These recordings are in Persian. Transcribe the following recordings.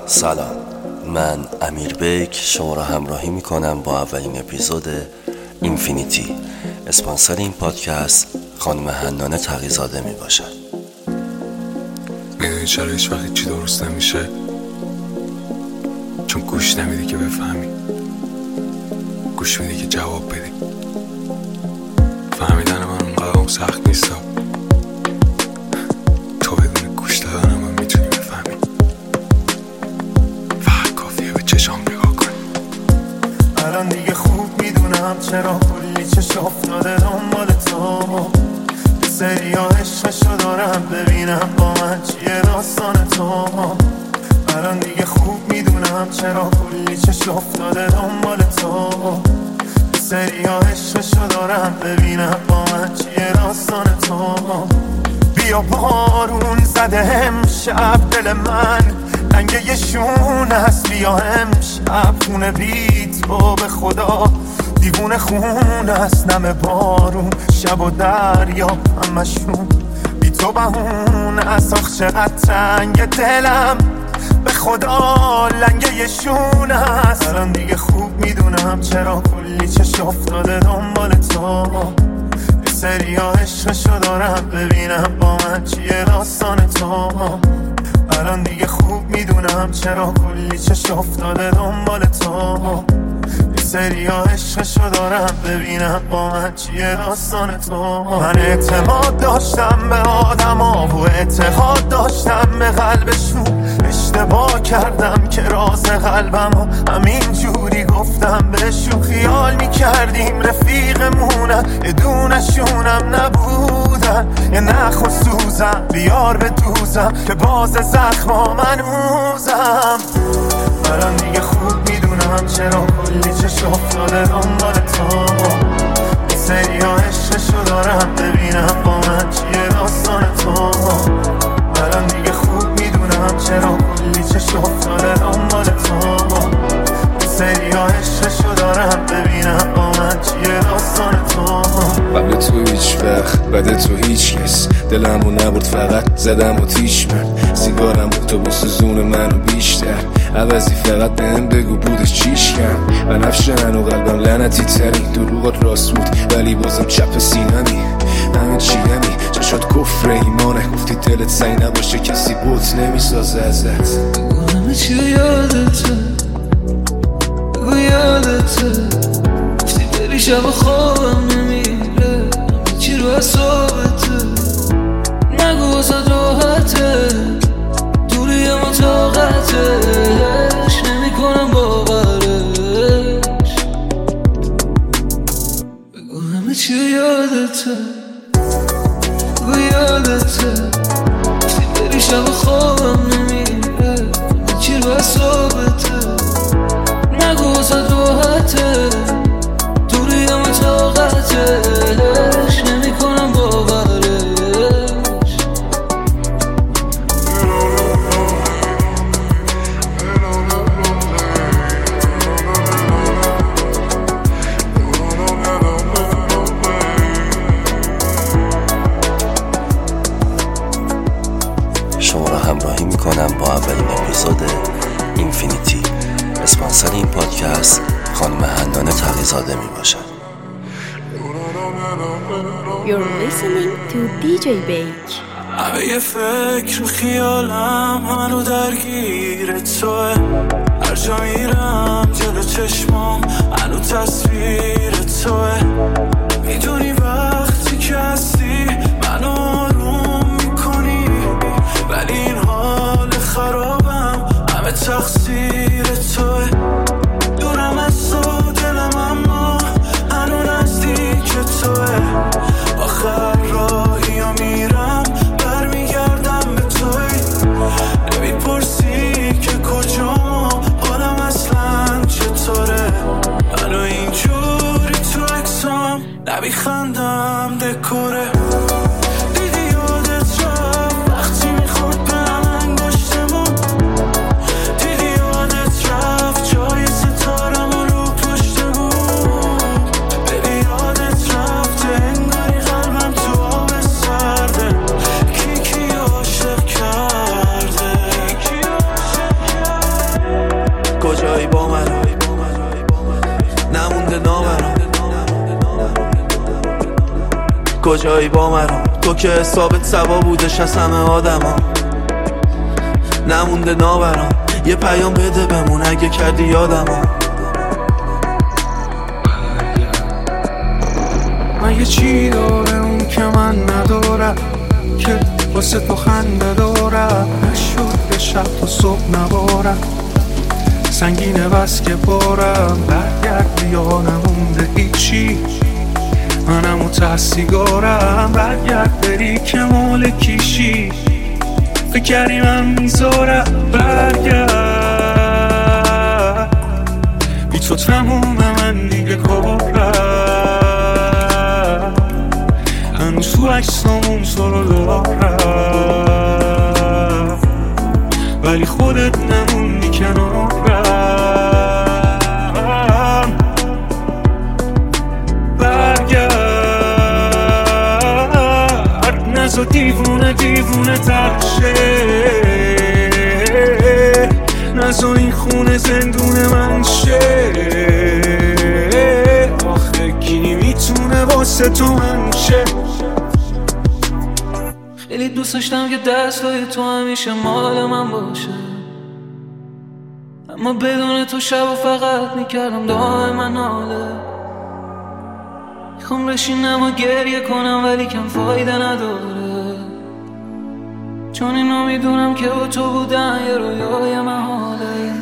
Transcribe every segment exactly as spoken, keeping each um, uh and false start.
سلام، من امیر بیک شما را همراهی میکنم با اولین اپیزود اینفینیتی. اسپانسر این پادکست خانم حنانه تقی‌زاده می باشد. میدونی چرا هیچ وقت چی درست نمیشه؟ چون گوش نمیدی که بفهمی، گوش میدی که جواب بدی. فهمیدن من اونقدر سخت نیستا، تو بدون گوش دادن من میتونی بفهمی. فقط کافیه به چشام نگاه کنی. الان دیگه خوب میدونم چرا کلی چش افتاده دنبال تو. یه سریا عشقشو دارم ببینم با من چیه داستان تو. الان دیگه خوب میدونم چرا کلی چش افتاده دنبال تو. یه سریا عشقشو دارم ببینم با من چیه داستان تو. بیا بارون زده امشب دل من لنگه یه شون هست. بیا امشب خونه بی تو به خدا دیوونه خون است. نم بارون شب و دریا همشون بی تو بهون است. آخ چقدر تنگ دلم به خدا لنگه یه شون هست. الان دیگه خوب میدونم چرا کلی چش افتاده دنبال تو. یه سریا عشقشو دارم ببینم با من چیه داستان تو. الان دیگه خوب میدونم چرا کلی چش افتاده دنبال تو. یه سریا عشقشو دارم ببینم با من چیه داستان تو. من اعتماد داشتم به آدم ها و اعتقاد داشتم به قلبشون. اشتباه کردم که راز قلبم و همین جوری گفتم بهشون. خیال میکردیم رفیقمونن یه دونشونم نبودن. یه نخ و سوزم بیار به دوزم که باز زخما منوزم. الان دیگه خوب میدونم چرا کلی چش افتاده دنبال تو. یه سریا عشقشو دارم ببینم با من چیه داستان تو. الان دیگه خوب میدونم چرا کلی چش افتاده دنبال تو. یه سریا عشقشو دارم ببینم با من چیه داستان تو. قبل تو هیچ وقت بعد تو هیچ کس دلمو نبرد، فقط زدم و تیش من. سیگارم اتوبوس زون منو بیشتر عوضی فقط بهم بگو بودش چیش کن. بنفش من و قلبم لعنتی ترین دروغات راست بود ولی بازم چپ سینمی. همه چی همی چشات کفر ایمانه. گفتی دلت سنگ نباشه کسی بوت نمیسازه ازت. بگو همه چی یادته، بگو یادته. گفتی بری شب خوابم نمیره، همه چی رو حسابته. نگو واسه راحته، دوری اما طاقتش نمی کنم باورش. بگو همه چی یادته، بگو یادته. گفتی بری شب خوابم نمیره، همه چی رو حسابته. نگو واسه راحته، دوری اما طاقتش نمی کنم باورش. شما را همراهی میکنم با اولین اپیزود اینفینیتی. اسپانسر این پادکست خانم حنانه تقی‌زاده می باشد. You're listening to دی جی Bake. همه یه فکر خیالم منو درگیر توه. هر جا میرم جلو چشمام منو تصویر توه. میدونی وقتی که هستی منو آروم میکنی، ولی این حال خرابم همه تقصیر توه. دورم از تو دلم اما هنو نزدیک توه. آخر راهی ها میرم برمیگردم به توی. نمیپرسی که کجا حالم اصلا چطوره. منو اینجوری تو اکسام نمیخندم دکوره. دیدی یادت رفت وقتی میخورد به هم انگشتمون. دیدی یادت رفت جای ستارم رو پشت بود. ببی یادت رفت انگاری قلبم تو آب سرده. کی کی عاشق کرده، کی کی عاشق کرده. نمونده نامرم کجایی با مرام تو که حسابت سوا بودش از همه آدم ها نمونده نامرم یه پیام بده بمون اگه کردی یادم ها من یه چی داره اون که من ندارم که واسه تو خنده دارم نشد به شب تا صبح نبارم سنگینه بس که بارم برگرد یا نمونده هیچی منم و تحصیگارم برگرد بری که مال کیشی فکر کردی من میذارم برگرد بی تو تموم من دیگه کارم هنوز تو عکسامون تو رو دارم ولی خودت نموندی کنارم برگرد نزا دیوونه دیوونه ترشه نزا این خونه زندون من شه آخه کی میتونه واسه تو من شه خیلی دوست داشتم که دستای تو همیشه مال من باشه اما بدون تو شب و فقط میکردم دائما ناله میخوام بشینم و گریه کنم ولی کم فایده نداره چون اینو میدونم که با تو بودن یه رویای محاله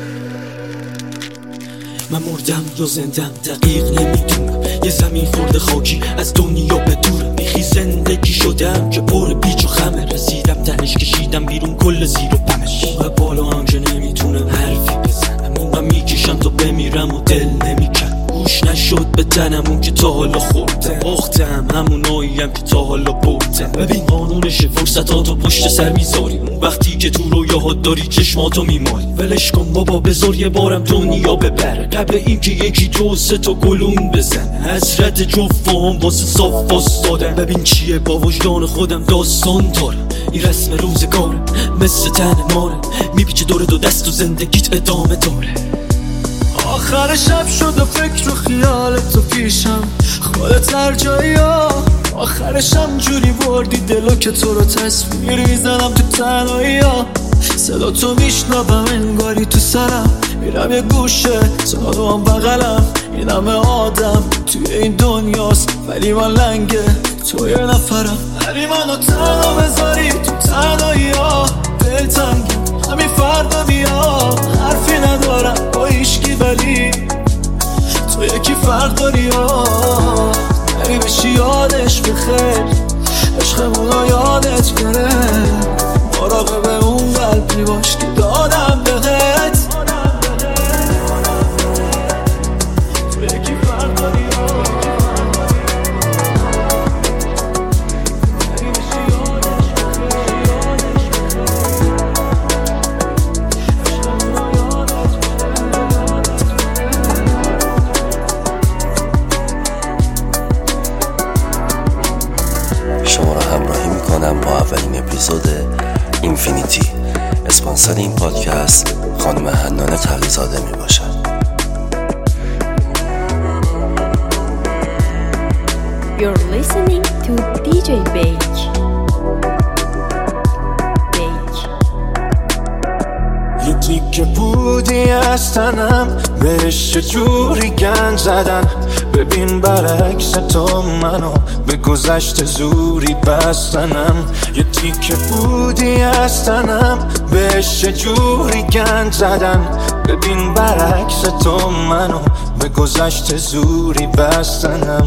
من مردم یا زندم دقیق نمیدونم یه زمین خورده خاکی از دنیا به دورم بیخی زندگی شدم که پر بیچ و خمه رسیدم تنش کشیدم بیرون کل زیر و پمش و بالا هم که نمیتونم حرفی بزنم من میکشم تا بمیرم و دل نمیکن گوش نشد به تنم اون که تا حالا خوردم باختم همون آییم که تا حالا بردم ببین قانونش فرصتاتو پشت سر میذاری اون وقتی که تو رویاهات داری چشماتو میماری ولش کن بابا بذار یه بارم دنیا ببره قبل اینکه یکی دو سه تا گلون بزن حسرت جفام واسه صاف واسدادم ببین چیه با وجدان خودم داستان دارم این رسم روزگارم مثل تن ماره میپیچه دور دو دست و زندگیت ادامه داره آخر شب شد و فکر و خیال تو پیشم خودت هر جایی ها آخرشم جوری بردی دلو که تو رو تصویر میزنم تو تنهایی ها صدا تو میشنوم انگاری تو سرم میرم یه گوشه صدا هم بغلم این همه آدم توی این دنیاست ولی من لنگه تو یه نفرم ولی منو تنها بذاری تو تنهایی ها دلتنگی همین فردا بیا حرفی ندارم با ایشکی ولی تو یکی فرق داری ها نری بشی یادش بخیر عشقمونو یادت بره مراقب اون قلبی باش که دادم بهت تو یکی فرق داری ها نری بشی یادش شما را همراهی میکنم با اولین اپیزود اینفینیتی. اسپانسر این پادکست خانم حنانه تقی‌زاده می باشد. You're listening to دی جی Bake. یه تیکه بودی از تنم بهش چجوری گند زدن ببین برعکس تو منو به گذشت زوری بستنم یه تیکه بودی از تنم بهش چجوری گند زدن ببین برعکس تو منو به گذشت زوری بستنم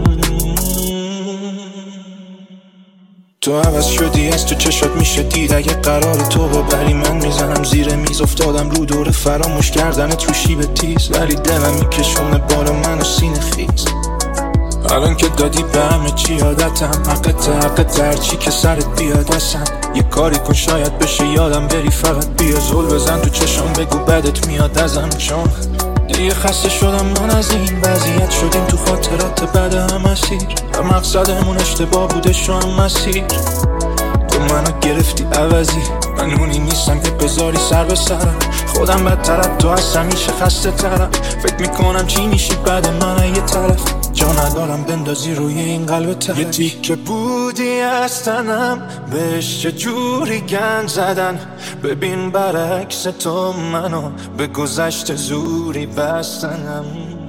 تو عوض شدی از تو چشات میشه دید اگه قرار تو ببری من میزنم زیر میز افتادم رو دور فراموش کردن تو شیب تیز ولی دلم میکشونه بالا منو سینه خیز الان که دادی به همه چی عادتم حقت حقت هرچی که سرت بیاد اصلا یه کاری کن شاید بشه یادم بری فقط بیا زل بزن تو چشم بگو بدت میاد ازم چون دیگه خسته شدم من از این وضعیت شدیم تو خاطرات بعد هم اسیر و مقصدمون اشتباه بوده شو هم مسیر تو منو گرفتی عوضی، من اونی نیستم که بذاری سر به سرم. خودم بدترم، تو از همیشه خسته ترم. فکر میکنم چی میشی بعد من یه طرف، جا ندارم بندازی روی این قلب ترک. یه تیکه بودی از تنم، بهش چجوری گند زدن. ببین برعکس تو منو به گذشته زوری بستنم.